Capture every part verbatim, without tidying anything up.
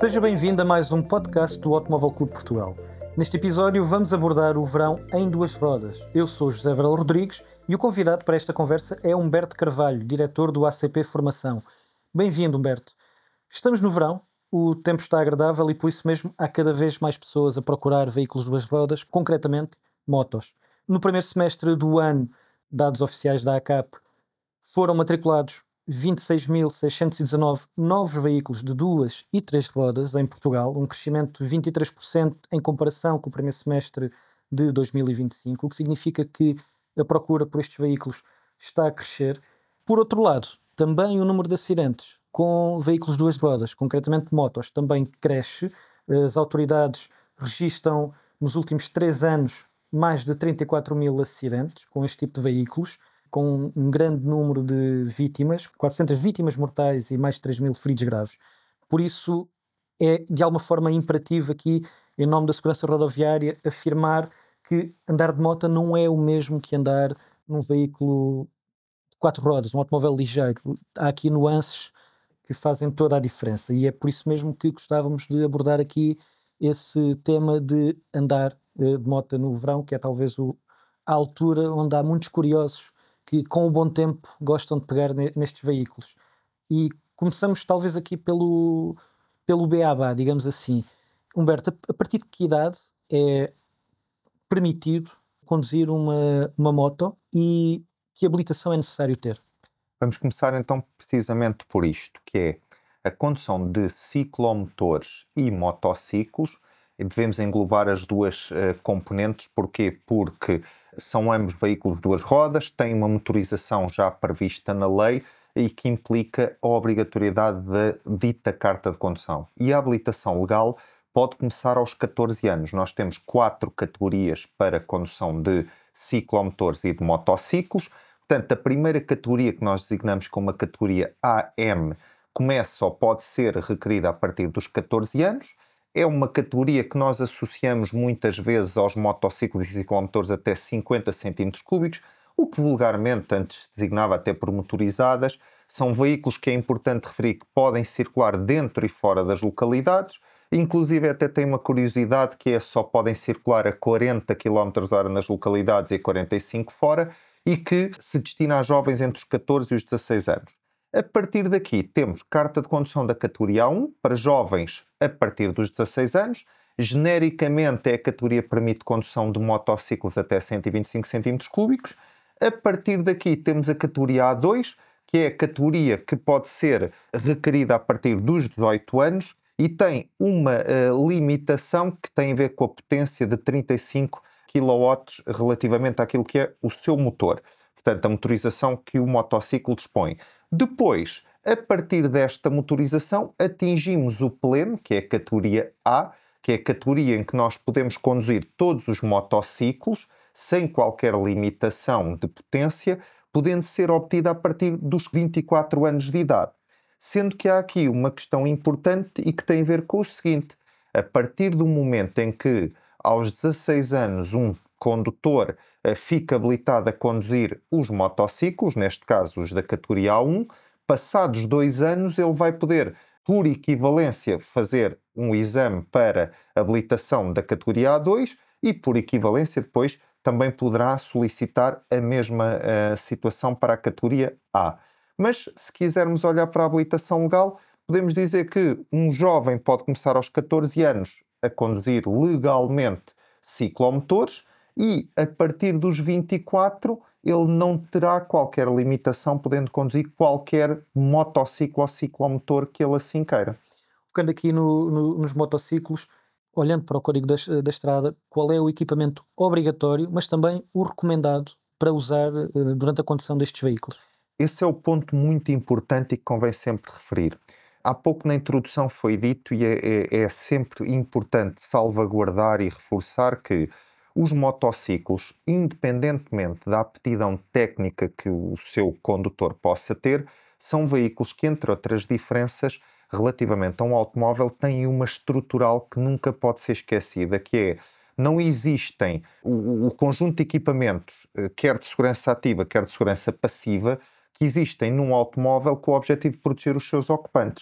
Seja bem-vindo a mais um podcast do Automóvel Clube Portugal. Neste episódio vamos abordar o verão em duas rodas. Eu sou José Varela Rodrigues e o convidado para esta conversa é Humberto Carvalho, diretor do A C P Formação. Bem-vindo, Humberto. Estamos no verão, o tempo está agradável e por isso mesmo há cada vez mais pessoas a procurar veículos de duas rodas, concretamente motos. No primeiro semestre do ano, dados oficiais da A C A P, foram matriculados vinte e seis mil seiscentos e dezanove novos veículos de duas e três rodas em Portugal, um crescimento de vinte e três por cento em comparação com o primeiro semestre de dois mil e vinte e cinco, o que significa que a procura por estes veículos está a crescer. Por outro lado, também o número de acidentes com veículos de duas rodas, concretamente motos, também cresce. As autoridades registram nos últimos três anos mais de trinta e quatro mil acidentes com este tipo de veículos, com um grande número de vítimas, quatrocentas vítimas mortais e mais de três mil feridos graves. Por isso, é de alguma forma imperativo aqui, em nome da segurança rodoviária, afirmar que andar de moto não é o mesmo que andar num veículo de quatro rodas, um automóvel ligeiro. Há aqui nuances que fazem toda a diferença e é por isso mesmo que gostávamos de abordar aqui esse tema de andar uh, de moto no verão, que é talvez o, a altura onde há muitos curiosos que com o bom tempo gostam de pegar nestes veículos. E começamos talvez aqui pelo, pelo beabá, digamos assim. Humberto, a partir de que idade é permitido conduzir uma, uma moto e que habilitação é necessário ter? Vamos começar então precisamente por isto, que é a condução de ciclomotores e motociclos. E devemos englobar as duas uh, componentes. Porquê? Porque são ambos veículos de duas rodas, têm uma motorização já prevista na lei e que implica a obrigatoriedade da dita carta de condução. E a habilitação legal pode começar aos catorze anos. Nós temos quatro categorias para condução de ciclomotores e de motociclos. Portanto, a primeira categoria que nós designamos como a categoria A M começa ou pode ser requerida a partir dos catorze anos. É uma categoria que nós associamos muitas vezes aos motociclos e ciclomotores até cinquenta centímetros cúbicos, o que vulgarmente antes se designava até por motorizadas. São veículos que é importante referir que podem circular dentro e fora das localidades. Inclusive até tem uma curiosidade que é só podem circular a quarenta quilómetros por hora nas localidades e a quarenta e cinco fora, e que se destina a jovens entre os catorze e os dezasseis anos. A partir daqui temos carta de condução da categoria A um para jovens a partir dos dezasseis anos. Genericamente é a categoria que permite condução de motociclos até cento e vinte e cinco centímetros cúbicos. A partir daqui temos a categoria A dois, que é a categoria que pode ser requerida a partir dos dezoito anos e tem uma uh, limitação que tem a ver com a potência de trinta e cinco quilowatts relativamente àquilo que é o seu motor. Portanto, a motorização que o motociclo dispõe. Depois, a partir desta motorização, atingimos o pleno, que é a categoria A, que é a categoria em que nós podemos conduzir todos os motociclos sem qualquer limitação de potência, podendo ser obtida a partir dos vinte e quatro anos de idade. Sendo que há aqui uma questão importante e que tem a ver com o seguinte: a partir do momento em que aos dezasseis anos um condutor uh, fica habilitado a conduzir os motociclos, neste caso os da categoria A um, passados dois anos ele vai poder, por equivalência, fazer um exame para habilitação da categoria A dois e, por equivalência, depois também poderá solicitar a mesma uh, situação para a categoria A. Mas, se quisermos olhar para a habilitação legal, podemos dizer que um jovem pode começar aos catorze anos a conduzir legalmente ciclomotores e, a partir dos vinte e quatro, ele não terá qualquer limitação, podendo conduzir qualquer motociclo ou ciclomotor que ele assim queira. Focando aqui no, no, nos motociclos, olhando para o código da, da estrada, qual é o equipamento obrigatório, mas também o recomendado para usar uh, durante a condução destes veículos? Esse é o ponto muito importante e que convém sempre referir. Há pouco na introdução foi dito e é, é, é sempre importante salvaguardar e reforçar que os motociclos, independentemente da aptidão técnica que o seu condutor possa ter, são veículos que, entre outras diferenças, relativamente a um automóvel, têm uma estrutural que nunca pode ser esquecida, que é: não existem o, o conjunto de equipamentos, quer de segurança ativa, quer de segurança passiva, que existem num automóvel com o objetivo de proteger os seus ocupantes.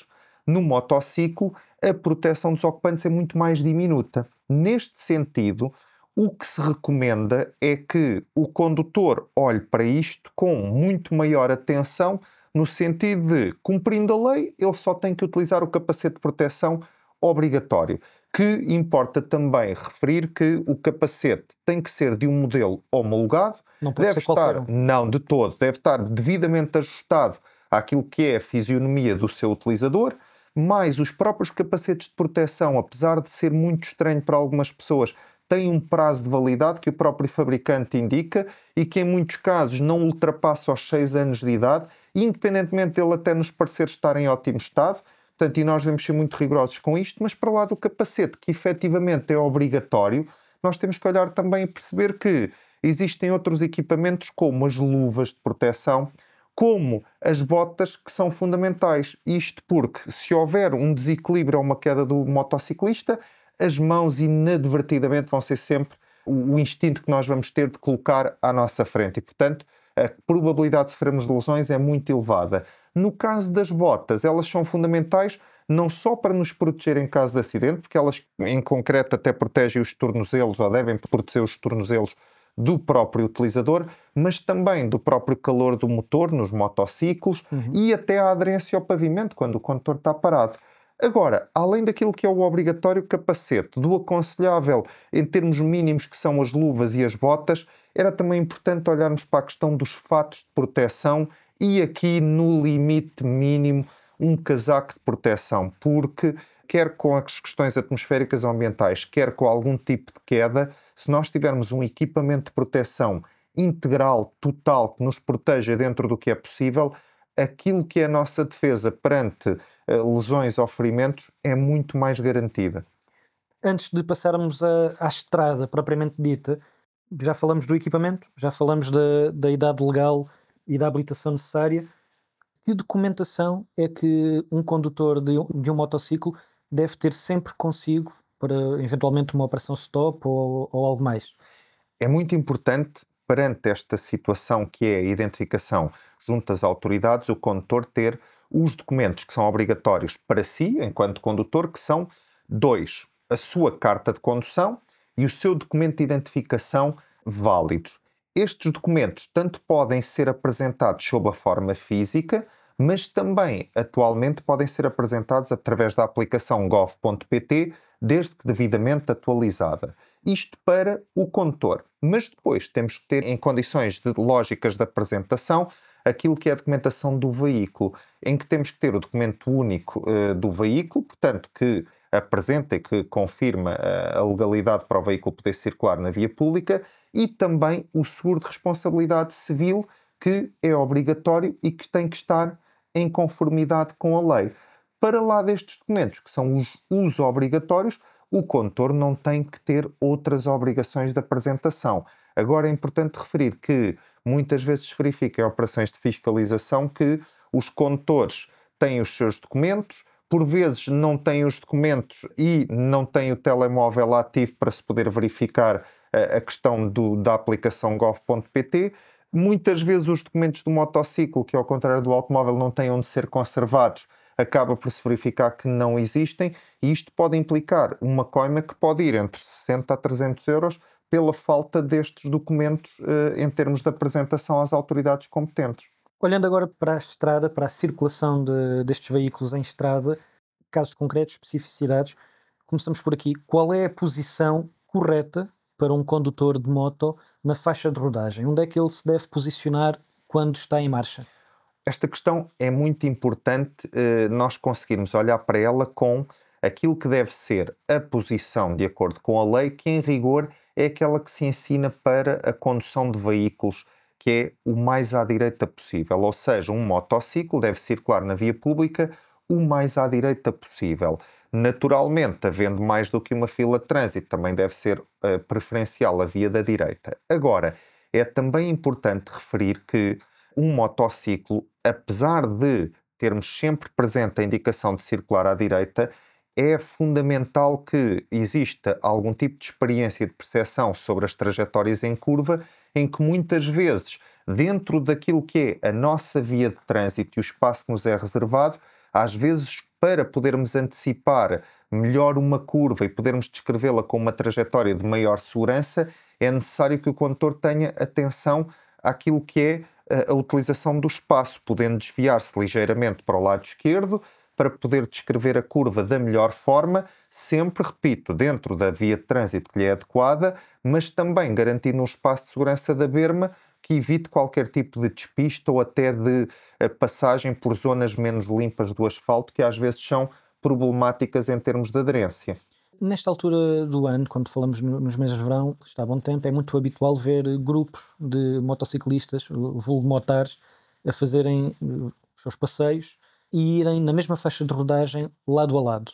No motociclo, a proteção dos ocupantes é muito mais diminuta. Neste sentido, o que se recomenda é que o condutor olhe para isto com muito maior atenção, no sentido de, cumprindo a lei, ele só tem que utilizar o capacete de proteção obrigatório. Que importa também referir que o capacete tem que ser de um modelo homologado, Não pode deve ser qualquer estar, um. não de todo, deve estar devidamente ajustado àquilo que é a fisionomia do seu utilizador, mais os próprios capacetes de proteção, apesar de ser muito estranho para algumas pessoas, têm um prazo de validade que o próprio fabricante indica e que em muitos casos não ultrapassa os seis anos de idade, independentemente dele até nos parecer estar em ótimo estado. Portanto, e nós devemos ser muito rigorosos com isto, mas para lá do capacete, que efetivamente é obrigatório, nós temos que olhar também e perceber que existem outros equipamentos, como as luvas de proteção, como as botas, que são fundamentais. Isto porque, se houver um desequilíbrio ou uma queda do motociclista, as mãos inadvertidamente vão ser sempre o instinto que nós vamos ter de colocar à nossa frente. E, portanto, a probabilidade de sofrermos lesões é muito elevada. No caso das botas, elas são fundamentais não só para nos proteger em caso de acidente, porque elas, em concreto, até protegem os tornozelos, ou devem proteger os tornozelos do próprio utilizador, mas também do próprio calor do motor nos motociclos Uhum. e até a aderência ao pavimento, quando o condutor está parado. Agora, além daquilo que é o obrigatório capacete, do aconselhável em termos mínimos que são as luvas e as botas, era também importante olharmos para a questão dos fatos de proteção e aqui, no limite mínimo, um casaco de proteção, porque quer com as questões atmosféricas ou ambientais, quer com algum tipo de queda, se nós tivermos um equipamento de proteção integral, total, que nos proteja dentro do que é possível, aquilo que é a nossa defesa perante uh, lesões ou ferimentos é muito mais garantida. Antes de passarmos a, à estrada propriamente dita, já falamos do equipamento, já falamos da, da idade legal e da habilitação necessária. Que documentação é que um condutor de um, de um motociclo deve ter sempre consigo para eventualmente uma operação stop ou, ou algo mais? É muito importante, perante esta situação que é a identificação junto às autoridades, o condutor ter os documentos que são obrigatórios para si, enquanto condutor, que são dois: a sua carta de condução e o seu documento de identificação válidos. Estes documentos tanto podem ser apresentados sob a forma física, mas também, atualmente, podem ser apresentados através da aplicação gov ponto pt, desde que devidamente atualizada. Isto para o condutor. Mas depois temos que ter, em condições de lógicas de apresentação, aquilo que é a documentação do veículo, em que temos que ter o documento único uh, do veículo, portanto, que apresenta e que confirma uh, a legalidade para o veículo poder circular na via pública, e também o seguro de responsabilidade civil, que é obrigatório e que tem que estar em conformidade com a lei. Para lá destes documentos, que são os, os obrigatórios, o condutor não tem que ter outras obrigações de apresentação. Agora é importante referir que muitas vezes se verifica em operações de fiscalização que os condutores têm os seus documentos, por vezes não têm os documentos e não têm o telemóvel ativo para se poder verificar a, a questão do, da aplicação gov ponto pt. Muitas vezes os documentos do motociclo, que ao contrário do automóvel não têm onde ser conservados, acaba por se verificar que não existem, e isto pode implicar uma coima que pode ir entre sessenta a trezentos euros pela falta destes documentos eh, em termos de apresentação às autoridades competentes. Olhando agora para a estrada, para a circulação de, destes veículos em estrada, casos concretos, especificidades, começamos por aqui. Qual é a posição correta para um condutor de moto na faixa de rodagem? Onde é que ele se deve posicionar quando está em marcha? Esta questão é muito importante eh, nós conseguirmos olhar para ela com aquilo que deve ser a posição de acordo com a lei, que em rigor é aquela que se ensina para a condução de veículos, que é o mais à direita possível. Ou seja, um motociclo deve circular na via pública o mais à direita possível. Naturalmente, havendo mais do que uma fila de trânsito, também deve ser uh, preferencial a via da direita. Agora, é também importante referir que um motociclo, apesar de termos sempre presente a indicação de circular à direita, é fundamental que exista algum tipo de experiência e de percepção sobre as trajetórias em curva, em que muitas vezes, dentro daquilo que é a nossa via de trânsito e o espaço que nos é reservado, às vezes para podermos antecipar melhor uma curva e podermos descrevê-la com uma trajetória de maior segurança, é necessário que o condutor tenha atenção àquilo que é a, a utilização do espaço, podendo desviar-se ligeiramente para o lado esquerdo, para poder descrever a curva da melhor forma, sempre, repito, dentro da via de trânsito que lhe é adequada, mas também garantindo um espaço de segurança da berma que evite qualquer tipo de despiste ou até de uh, passagem por zonas menos limpas do asfalto, que às vezes são problemáticas em termos de aderência. Nesta altura do ano, quando falamos no, nos meses de verão, está a bom tempo, é muito habitual ver grupos de motociclistas, vulgo motares, a fazerem uh, os seus passeios e irem na mesma faixa de rodagem lado a lado.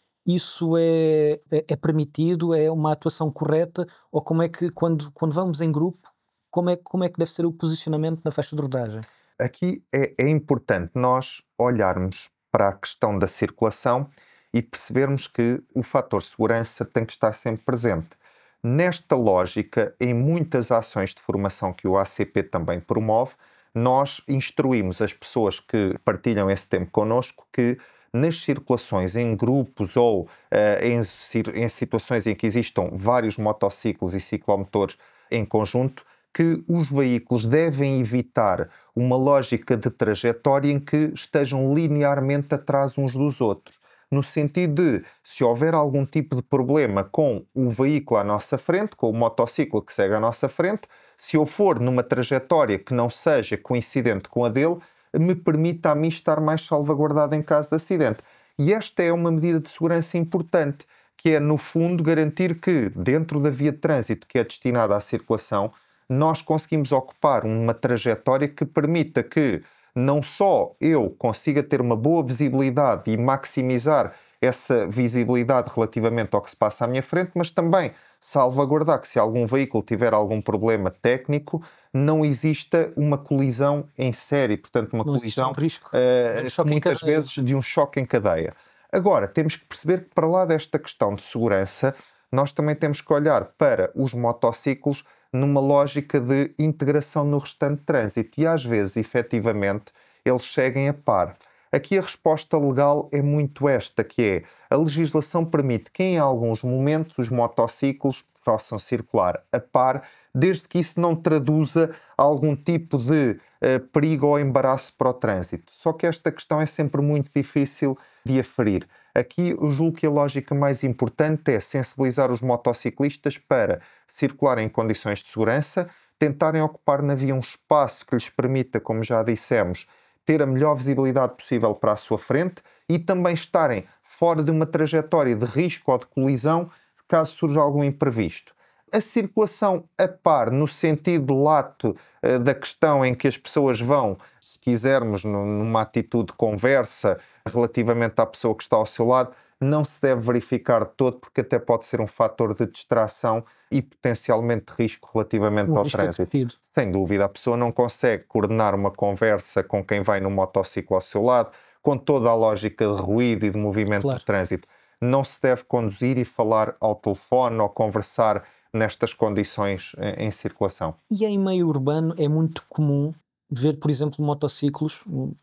Isso é, é, é permitido? É uma atuação correta? Ou como é que, quando, quando vamos em grupo, como é, como é que deve ser o posicionamento na faixa de rodagem? Aqui é, é importante nós olharmos para a questão da circulação e percebermos que o fator segurança tem que estar sempre presente. Nesta lógica, em muitas ações de formação que o A C P também promove, nós instruímos as pessoas que partilham esse tempo connosco que nas circulações em grupos ou uh, em, em situações em que existam vários motociclos e ciclomotores em conjunto, que os veículos devem evitar uma lógica de trajetória em que estejam linearmente atrás uns dos outros. No sentido de, se houver algum tipo de problema com o veículo à nossa frente, com o motociclo que segue à nossa frente, se eu for numa trajetória que não seja coincidente com a dele, me permita a mim estar mais salvaguardado em caso de acidente. E esta é uma medida de segurança importante, que é, no fundo, garantir que, dentro da via de trânsito que é destinada à circulação, nós conseguimos ocupar uma trajetória que permita que não só eu consiga ter uma boa visibilidade e maximizar essa visibilidade relativamente ao que se passa à minha frente, mas também salvaguardar que, se algum veículo tiver algum problema técnico, não exista uma colisão em série, portanto uma não colisão um risco, uh, um muitas vezes de um choque em cadeia. Agora, temos que perceber que, para lá desta questão de segurança, nós também temos que olhar para os motociclos numa lógica de integração no restante trânsito e, às vezes, efetivamente, eles seguem a par. Aqui a resposta legal é muito esta, que é: a legislação permite que em alguns momentos os motociclos possam circular a par, desde que isso não traduza algum tipo de uh, perigo ou embaraço para o trânsito. Só que esta questão é sempre muito difícil de aferir. Aqui eu julgo que a lógica mais importante é sensibilizar os motociclistas para circularem em condições de segurança, tentarem ocupar na via um espaço que lhes permita, como já dissemos, ter a melhor visibilidade possível para a sua frente e também estarem fora de uma trajetória de risco ou de colisão caso surja algum imprevisto. A circulação a par, no sentido lato uh, da questão em que as pessoas vão, se quisermos, numa atitude de conversa relativamente à pessoa que está ao seu lado, não se deve verificar de todo, porque até pode ser um fator de distração e potencialmente de risco relativamente um ao risco trânsito. Adquirido. Sem dúvida, a pessoa não consegue coordenar uma conversa com quem vai no motociclo ao seu lado, com toda a lógica de ruído e de movimento Claro. de trânsito. Não se deve conduzir e falar ao telefone ou conversar nestas condições em, em circulação. E em meio urbano é muito comum ver, por exemplo, motociclos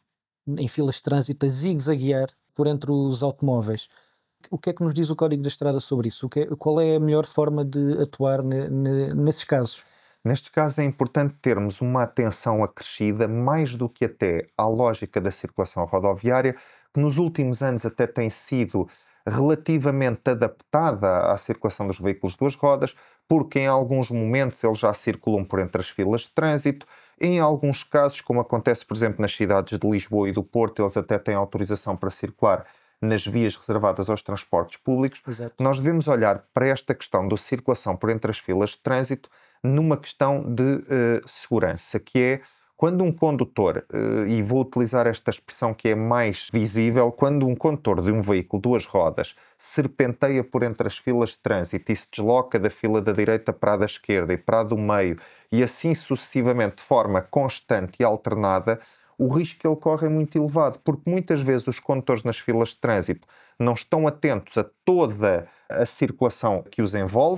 em filas de trânsito a zigue-zaguear por entre os automóveis. O que é que nos diz o Código da Estrada sobre isso? O que é, qual é a melhor forma de atuar ne, ne, nesses casos? Nestes casos é importante termos uma atenção acrescida, mais do que até à lógica da circulação rodoviária, que nos últimos anos até tem sido relativamente adaptada à circulação dos veículos de duas rodas, porque em alguns momentos eles já circulam por entre as filas de trânsito. Em alguns casos, como acontece, por exemplo, nas cidades de Lisboa e do Porto, eles até têm autorização para circular nas vias reservadas aos transportes públicos. Exato. Nós devemos olhar para esta questão da circulação por entre as filas de trânsito numa questão de uh, segurança, que é quando um condutor, uh, e vou utilizar esta expressão que é mais visível, quando um condutor de um veículo de duas rodas serpenteia por entre as filas de trânsito e se desloca da fila da direita para a da esquerda e para a do meio, e assim sucessivamente de forma constante e alternada, o risco que ele corre é muito elevado, porque muitas vezes os condutores nas filas de trânsito não estão atentos a toda a circulação que os envolve,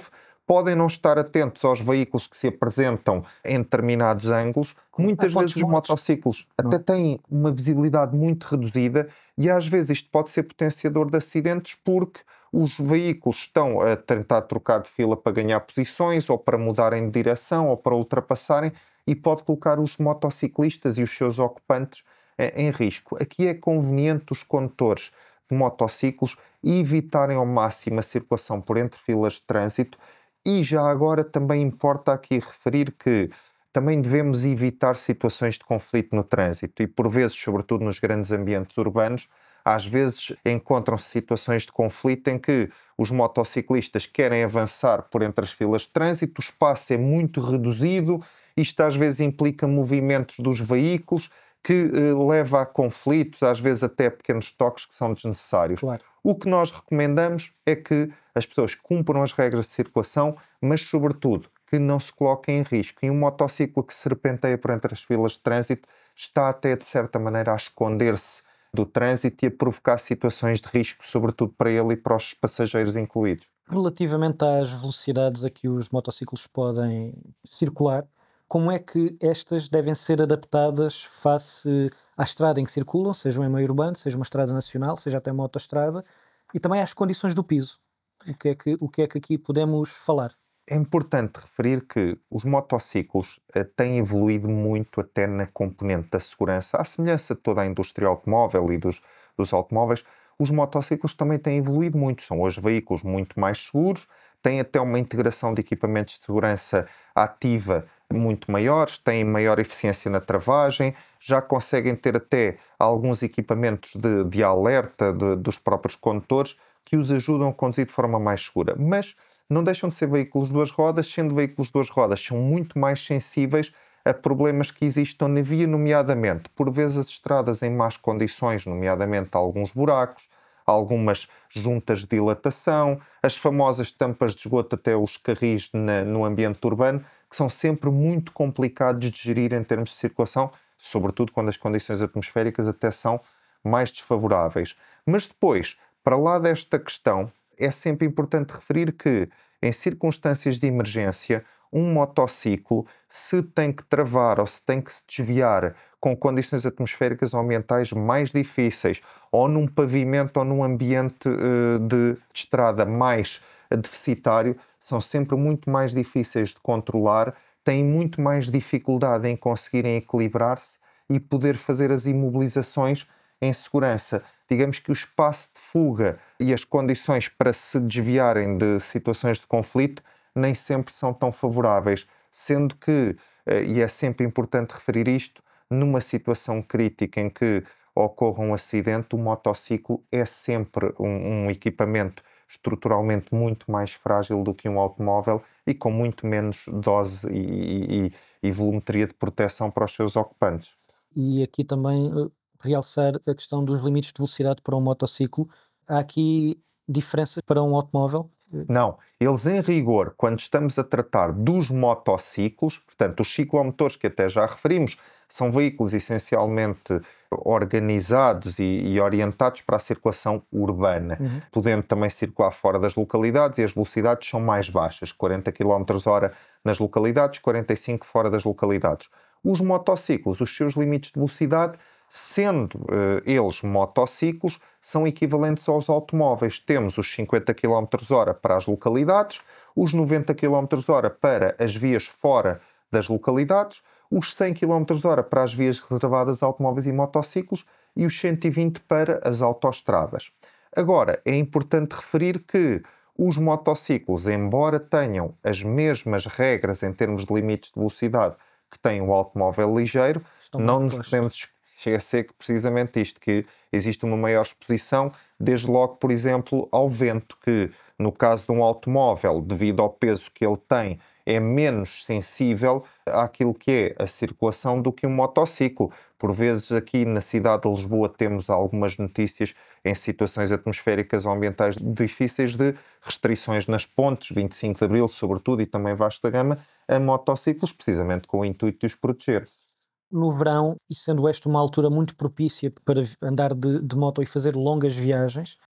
podem não estar atentos aos veículos que se apresentam em determinados ângulos. Muitas Há vezes pontos os mortos. motociclos Não. até têm uma visibilidade muito reduzida e às vezes isto pode ser potenciador de acidentes porque os veículos estão a tentar trocar de fila para ganhar posições ou para mudarem de direção ou para ultrapassarem e pode colocar os motociclistas e os seus ocupantes eh, em risco. Aqui é conveniente os condutores de motociclos evitarem ao máximo a circulação por entre filas de trânsito e já agora também importa aqui referir que também devemos evitar situações de conflito no trânsito e por vezes, sobretudo nos grandes ambientes urbanos, às vezes encontram-se situações de conflito em que os motociclistas querem avançar por entre as filas de trânsito, o espaço é muito reduzido, isto às vezes implica movimentos dos veículos que eh, leva a conflitos, às vezes até pequenos toques que são desnecessários. Claro. O que nós recomendamos é que as pessoas cumpram as regras de circulação, mas sobretudo que não se coloquem em risco. E um motociclo que serpenteia por entre as filas de trânsito está até de certa maneira a esconder-se do trânsito e a provocar situações de risco, sobretudo para ele e para os passageiros incluídos. Relativamente às velocidades a que os motociclos podem circular, como é que estas devem ser adaptadas face à estrada em que circulam, seja um meio urbano, seja uma estrada nacional, seja até uma autoestrada, e também às condições do piso? O que é que, o que é que aqui podemos falar? É importante referir que os motociclos eh, têm evoluído muito até na componente da segurança. À semelhança de toda a indústria automóvel e dos, dos automóveis, os motociclos também têm evoluído muito. São hoje veículos muito mais seguros, têm até uma integração de equipamentos de segurança ativa muito maiores, têm maior eficiência na travagem, já conseguem ter até alguns equipamentos de, de alerta de, dos próprios condutores que os ajudam a conduzir de forma mais segura. Mas não deixam de ser veículos de duas rodas, sendo veículos de duas rodas, são muito mais sensíveis a problemas que existam na via, nomeadamente, por vezes as estradas em más condições, nomeadamente alguns buracos, algumas juntas de dilatação, as famosas tampas de esgoto até os carris na, no ambiente urbano, que são sempre muito complicados de gerir em termos de circulação, sobretudo quando as condições atmosféricas até são mais desfavoráveis. Mas depois, para lá desta questão, é sempre importante referir que, em circunstâncias de emergência, um motociclo, se tem que travar ou se tem que se desviar com condições atmosféricas ou ambientais mais difíceis, ou num pavimento ou num ambiente uh, de, de estrada mais deficitário, são sempre muito mais difíceis de controlar, têm muito mais dificuldade em conseguirem equilibrar-se e poder fazer as imobilizações em segurança. Digamos que o espaço de fuga e as condições para se desviarem de situações de conflito nem sempre são tão favoráveis, sendo que, e é sempre importante referir isto, numa situação crítica em que ocorra um acidente, o motociclo é sempre um, um equipamento estruturalmente muito mais frágil do que um automóvel e com muito menos dose e, e, e volumetria de proteção para os seus ocupantes. E aqui também uh, realçar a questão dos limites de velocidade para um motociclo. Há aqui diferenças para um automóvel? Não, eles em rigor, quando estamos a tratar dos motociclos, portanto os ciclomotores que até já referimos, são veículos essencialmente organizados e, e orientados para a circulação urbana, Uhum. podendo também circular fora das localidades e as velocidades são mais baixas, quarenta quilómetros por hora nas localidades, quarenta e cinco fora das localidades. Os motociclos, os seus limites de velocidade, sendo uh, eles motociclos, são equivalentes aos automóveis. Temos os cinquenta quilómetros por hora para as localidades, os noventa quilómetros por hora para as vias fora das localidades, os cem quilómetros por hora para as vias reservadas a automóveis e motociclos e os cento e vinte para as autoestradas. Agora, é importante referir que os motociclos, embora tenham as mesmas regras em termos de limites de velocidade que tem o automóvel ligeiro, Estão não bem nos postos. podemos esquecer que precisamente isto, que existe uma maior exposição, desde logo, por exemplo, ao vento, que no caso de um automóvel, devido ao peso que ele tem, é menos sensível àquilo que é a circulação do que um motociclo. Por vezes aqui na cidade de Lisboa temos algumas notícias em situações atmosféricas ou ambientais difíceis de restrições nas pontes, vinte e cinco de Abril sobretudo, e também vasta gama, a motociclos, precisamente com o intuito de os proteger. No verão, e sendo esta uma altura muito propícia para vi- andar de, de moto e fazer longas viagens,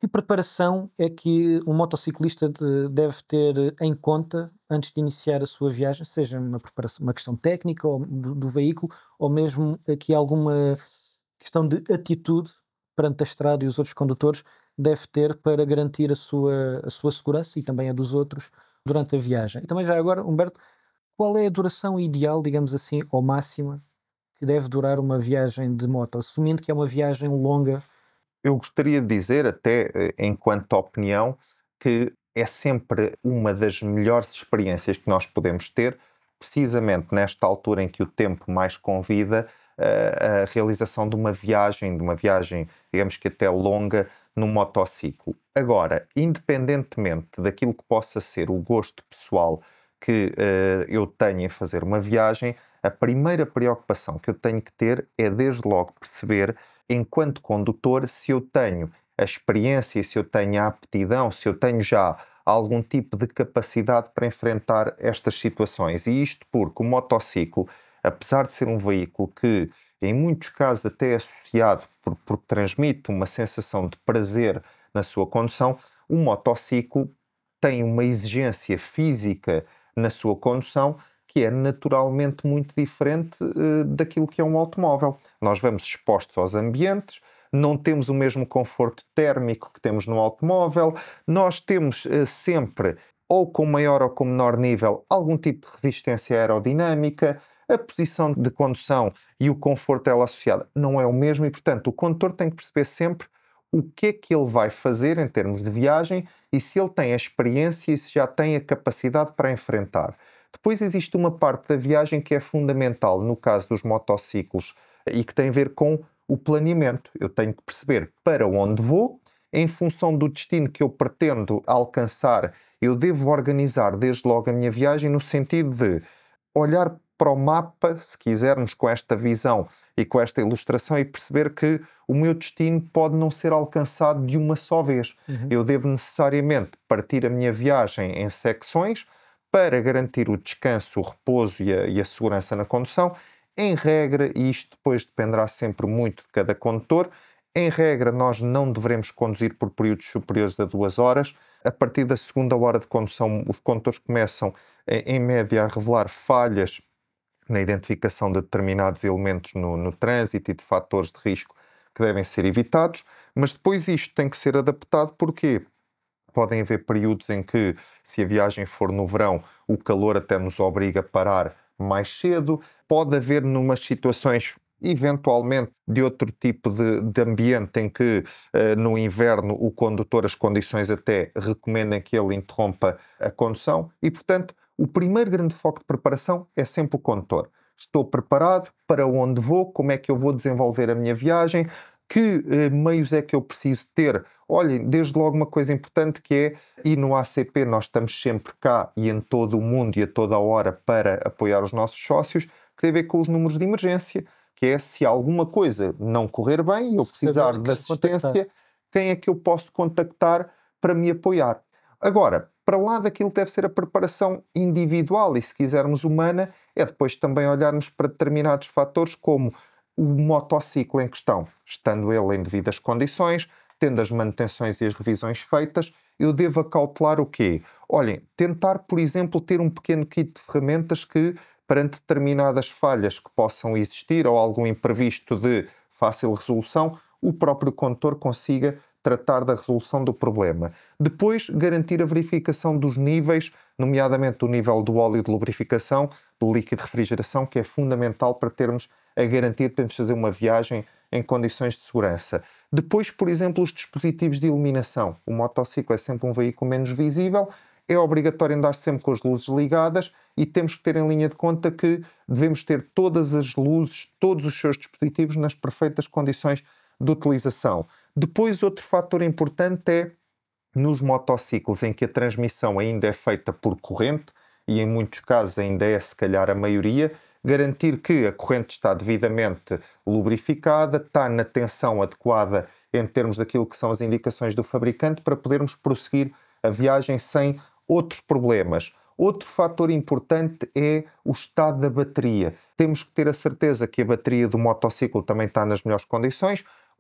Que preparação é que um motociclista de- deve ter em conta antes de iniciar a sua viagem, seja uma preparação, uma questão técnica ou do, do veículo, ou mesmo aqui alguma questão de atitude perante a estrada e os outros condutores deve ter para garantir a sua, a sua segurança e também a dos outros durante a viagem. E também já agora, Humberto, qual é a duração ideal, digamos assim, ou máxima, que deve durar uma viagem de moto, assumindo que é uma viagem longa? Eu gostaria de dizer, até eh, enquanto opinião, que é sempre uma das melhores experiências que nós podemos ter, precisamente nesta altura em que o tempo mais convida, eh, a realização de uma viagem, de uma viagem, digamos que até longa, no motociclo. Agora, independentemente daquilo que possa ser o gosto pessoal que eh, eu tenho em fazer uma viagem, a primeira preocupação que eu tenho que ter é, desde logo, perceber, enquanto condutor, se eu tenho a experiência, se eu tenho a aptidão, se eu tenho já algum tipo de capacidade para enfrentar estas situações. E isto porque o motociclo, apesar de ser um veículo que, em muitos casos, até é associado, por- porque transmite uma sensação de prazer na sua condução, o motociclo tem uma exigência física na sua condução que é naturalmente muito diferente eh, daquilo que é um automóvel. Nós vamos expostos aos ambientes, não temos o mesmo conforto térmico que temos no automóvel, nós temos eh, sempre, ou com maior ou com menor nível, algum tipo de resistência aerodinâmica, a posição de condução e o conforto dela associada não é o mesmo e, portanto, o condutor tem que perceber sempre o que é que ele vai fazer em termos de viagem e se ele tem a experiência e se já tem a capacidade para enfrentar. Depois existe uma parte da viagem que é fundamental no caso dos motociclos e que tem a ver com o planeamento. Eu tenho que perceber para onde vou, em função do destino que eu pretendo alcançar, eu devo organizar desde logo a minha viagem no sentido de olhar para o mapa, se quisermos, com esta visão e com esta ilustração e perceber que o meu destino pode não ser alcançado de uma só vez. Uhum. Eu devo necessariamente partir a minha viagem em secções para garantir o descanso, o repouso e a, e a segurança na condução. Em regra, e isto depois dependerá sempre muito de cada condutor, em regra nós não devemos conduzir por períodos superiores a duas horas. A partir da segunda hora de condução, os condutores começam, em média, a revelar falhas na identificação de determinados elementos no, no trânsito e de fatores de risco que devem ser evitados, mas depois isto tem que ser adaptado. Porquê? Podem haver períodos em que, se a viagem for no verão, o calor até nos obriga a parar mais cedo. Pode haver, numas situações, eventualmente, de outro tipo de, de ambiente em que, uh, no inverno, o condutor, as condições até recomendem que ele interrompa a condução. E, portanto, o primeiro grande foco de preparação é sempre o condutor. Estou preparado? Para onde vou? Como é que eu vou desenvolver a minha viagem? Que eh, meios é que eu preciso ter? Olhem, desde logo uma coisa importante que é, e no A C P nós estamos sempre cá e em todo o mundo e a toda a hora para apoiar os nossos sócios, que tem a ver com os números de emergência, que é se alguma coisa não correr bem e eu precisar Saber de quem assistência, contactar. quem é que eu posso contactar para me apoiar? Agora, para lá daquilo que deve ser a preparação individual e, se quisermos, humana, é depois também olharmos para determinados fatores como o motociclo em questão, estando ele em devidas condições, tendo as manutenções e as revisões feitas, eu devo acautelar o quê? Olhem, tentar, por exemplo, ter um pequeno kit de ferramentas que, perante determinadas falhas que possam existir ou algum imprevisto de fácil resolução, o próprio condutor consiga tratar da resolução do problema. Depois, garantir a verificação dos níveis, nomeadamente o nível do óleo de lubrificação, do líquido de refrigeração, que é fundamental para termos a garantia de podermos fazer uma viagem em condições de segurança. Depois, por exemplo, os dispositivos de iluminação. O motociclo é sempre um veículo menos visível, é obrigatório andar sempre com as luzes ligadas e temos que ter em linha de conta que devemos ter todas as luzes, todos os seus dispositivos nas perfeitas condições de utilização. Depois, outro fator importante é, nos motociclos em que a transmissão ainda é feita por corrente, e em muitos casos ainda é, se calhar, a maioria, garantir que a corrente está devidamente lubrificada, está na tensão adequada em termos daquilo que são as indicações do fabricante para podermos prosseguir a viagem sem outros problemas. Outro fator importante é o estado da bateria. Temos que ter a certeza que a bateria do motociclo também está nas melhores condições.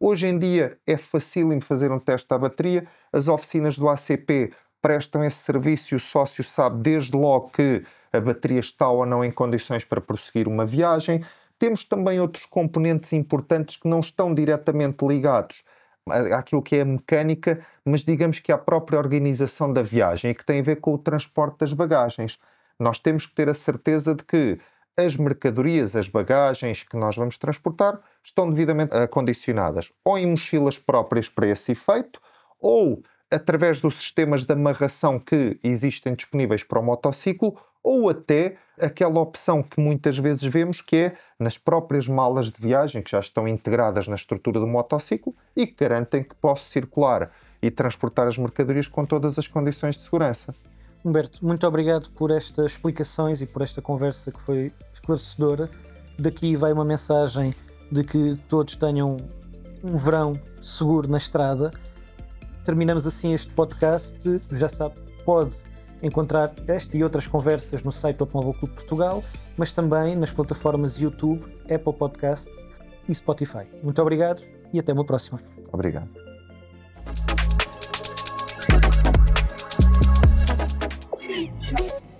Hoje em dia é facílimo fazer um teste da bateria, as oficinas do A C P prestam esse serviço e o sócio sabe desde logo que a bateria está ou não em condições para prosseguir uma viagem. Temos também outros componentes importantes que não estão diretamente ligados àquilo que é a mecânica, mas digamos que à própria organização da viagem e que tem a ver com o transporte das bagagens. Nós temos que ter a certeza de que as mercadorias, as bagagens que nós vamos transportar estão devidamente acondicionadas, ou em mochilas próprias para esse efeito, ou através dos sistemas de amarração que existem disponíveis para o motociclo, ou até aquela opção que muitas vezes vemos, que é nas próprias malas de viagem, que já estão integradas na estrutura do motociclo e que garantem que posso circular e transportar as mercadorias com todas as condições de segurança. Humberto, muito obrigado por estas explicações e por esta conversa que foi esclarecedora. Daqui vai uma mensagem de que todos tenham um verão seguro na estrada. Terminamos assim este podcast. Já sabe, pode encontrar esta e outras conversas no site do Automóvel Clube de Portugal, mas também nas plataformas YouTube, Apple Podcasts e Spotify. Muito obrigado e até uma próxima. Obrigado. Thank you.